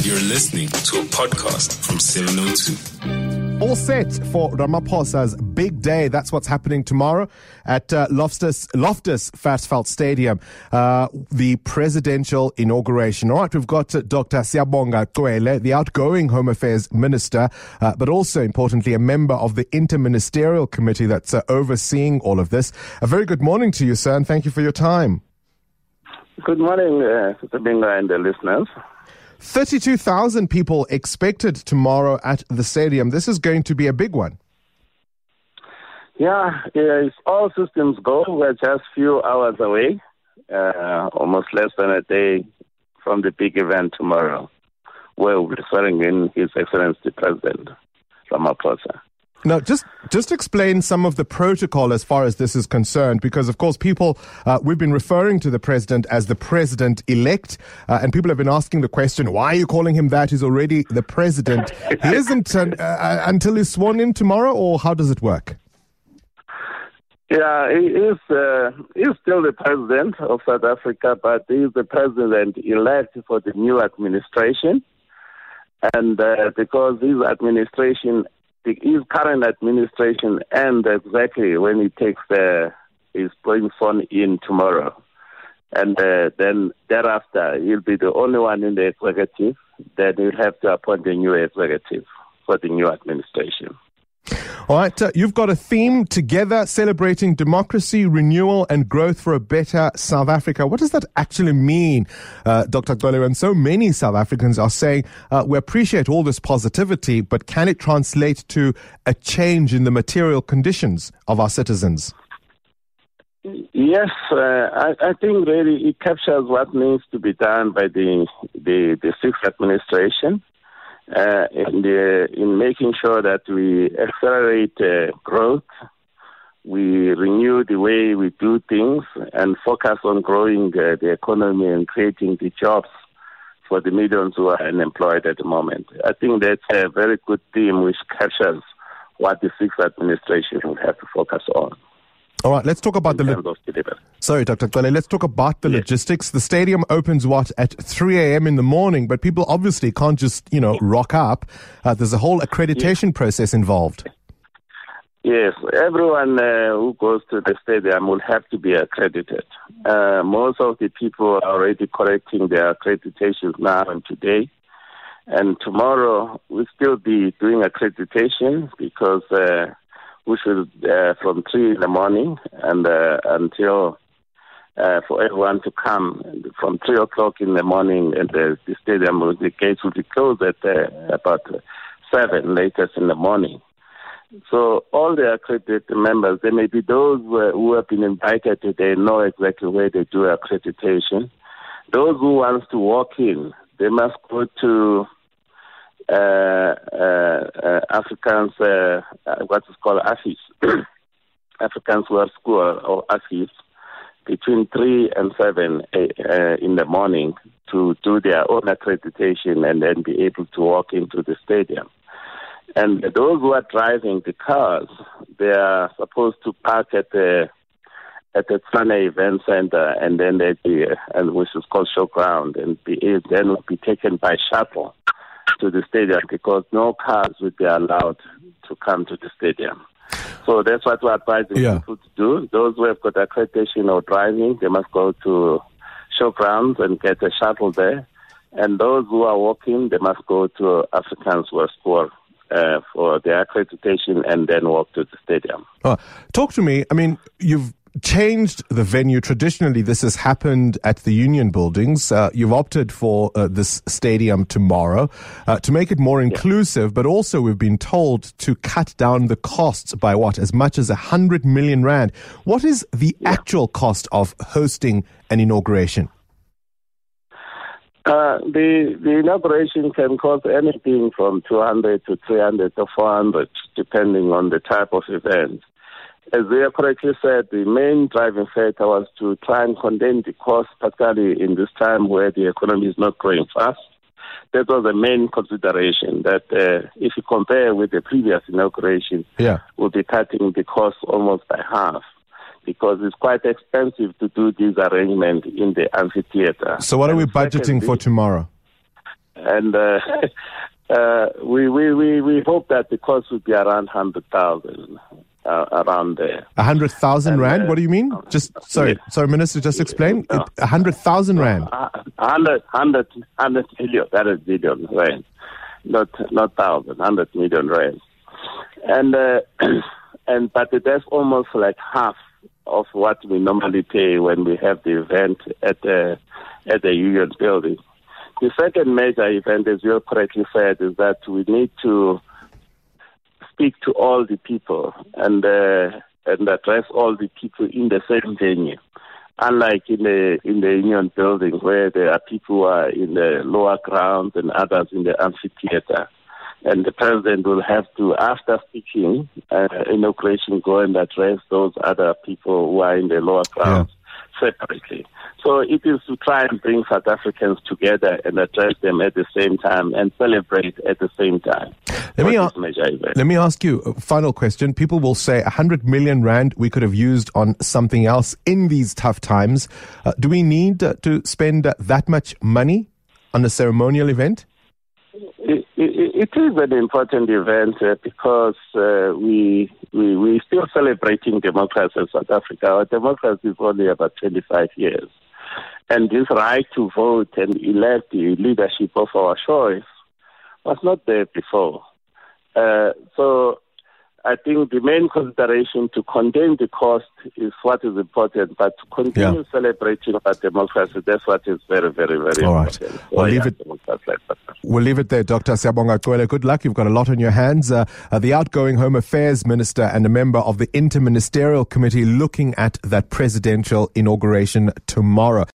You're listening to a podcast from 702. All set for Ramaphosa's big day. That's what's happening tomorrow at Loftus Versfeld Stadium, the presidential inauguration. All right, we've got Dr. Siyabonga Cwele, the outgoing Home Affairs Minister, but also, importantly, a member of the Interministerial Committee that's overseeing all of this. A very good morning to you, sir, and thank you for your time. Good morning, Mr. Binga and the listeners. 32,000 people expected tomorrow at the stadium. This is going to be a big one. Yeah, it's all systems go. We're just a few hours away, almost less than a day from the big event tomorrow, where we'll be swearing in His Excellency President Ramaphosa. Now, just explain some of the protocol as far as this is concerned, because, of course, we've been referring to the president as the president-elect, and people have been asking the question, why are you calling him that? He's already the president. He isn't until he's sworn in tomorrow, or how does it work? Yeah, he is still the president of South Africa, but he is the president-elect for the new administration. And because his current administration ends exactly when he takes his going sworn in tomorrow. And then thereafter, he'll be the only one in the executive. Then he'll have to appoint a new executive for the new administration. All right, you've got a theme together celebrating democracy, renewal and growth for a better South Africa. What does that actually mean, Dr. Cwele? And so many South Africans are saying, we appreciate all this positivity, but can it translate to a change in the material conditions of our citizens? Yes, I think really it captures what needs to be done by the sixth administration. In making sure that we accelerate growth, we renew the way we do things and focus on growing the economy and creating the jobs for the millions who are unemployed at the moment. I think that's a very good theme which captures what the sixth administration will have to focus on. All right, let's talk about Sorry, Dr. Cwele, let's talk about the logistics. The stadium opens, at 3 a.m. in the morning, but people obviously can't just, rock up. There's a whole accreditation process involved. Yes, everyone who goes to the stadium will have to be accredited. Most of the people are already correcting their accreditations now and today. And tomorrow we'll still be doing accreditation because we should from 3 in the morning and until for everyone to come from 3 o'clock in the morning, and the stadium, the gates will be closed at about 7 latest in the morning. So all the accredited members, there may be those who have been invited, they know exactly where they do accreditation. Those who want to walk in, they must go to Africans, what is called AFIS, Africans World School or AFIS, between 3 and 7 in the morning to do their own accreditation and then be able to walk into the stadium. And those who are driving the cars, they are supposed to park at the Tsane Event Center and then which is called Showground, and then will be taken by shuttle to the stadium because no cars would be allowed to come to the stadium. So that's what we're advising people to do. Those who have got accreditation or driving, they must go to showgrounds and get a shuttle there. And those who are walking, they must go to Africans World School for their accreditation and then walk to the stadium. Talk to me. I mean, you've changed the venue. Traditionally, this has happened at the Union Buildings. You've opted for this stadium tomorrow to make it more inclusive, but also we've been told to cut down the costs by as much as 100 million rand. What is the actual cost of hosting an inauguration? The inauguration can cost anything from 200 to 300 to 400, depending on the type of event. As they have correctly said, the main driving factor was to try and contain the cost, particularly in this time where the economy is not growing fast. That was the main consideration, that if you compare with the previous inauguration, we'll be cutting the cost almost by half, because it's quite expensive to do this arrangement in the amphitheater. So what are we budgeting for tomorrow? And we hope that the cost would be around 100,000, around there. 100,000 rand? What do you mean? Sorry, Minister, just explain. 100,000 rand. 100 million. That is million rand, not 1,000. 100 million rand. But that's almost like half of what we normally pay when we have the event at the Union Building. The second major event, as you correctly said, is that we need to speak to all the people and address all the people in the same venue. Unlike in the Union Building, where there are people who are in the lower grounds and others in the amphitheater. And the president will have to, after speaking inauguration, go and address those other people who are in the lower grounds separately. So it is to try and bring South Africans together and address them at the same time and celebrate at the same time. Let me ask you a final question. People will say 100 million rand we could have used on something else in these tough times. Do we need to spend that much money on a ceremonial event? It is an important event because we're still celebrating democracy in South Africa. Our democracy is only about 25 years. And this right to vote and elect the leadership of our choice was not there before. So I think the main consideration to contain the cost is what is important, but to continue celebrating our democracy, that's what is very, very, very important. We'll leave it there, Dr. Siyabonga Cwele. Good luck. You've got a lot on your hands. The outgoing Home Affairs Minister and a member of the Interministerial Committee looking at that presidential inauguration tomorrow.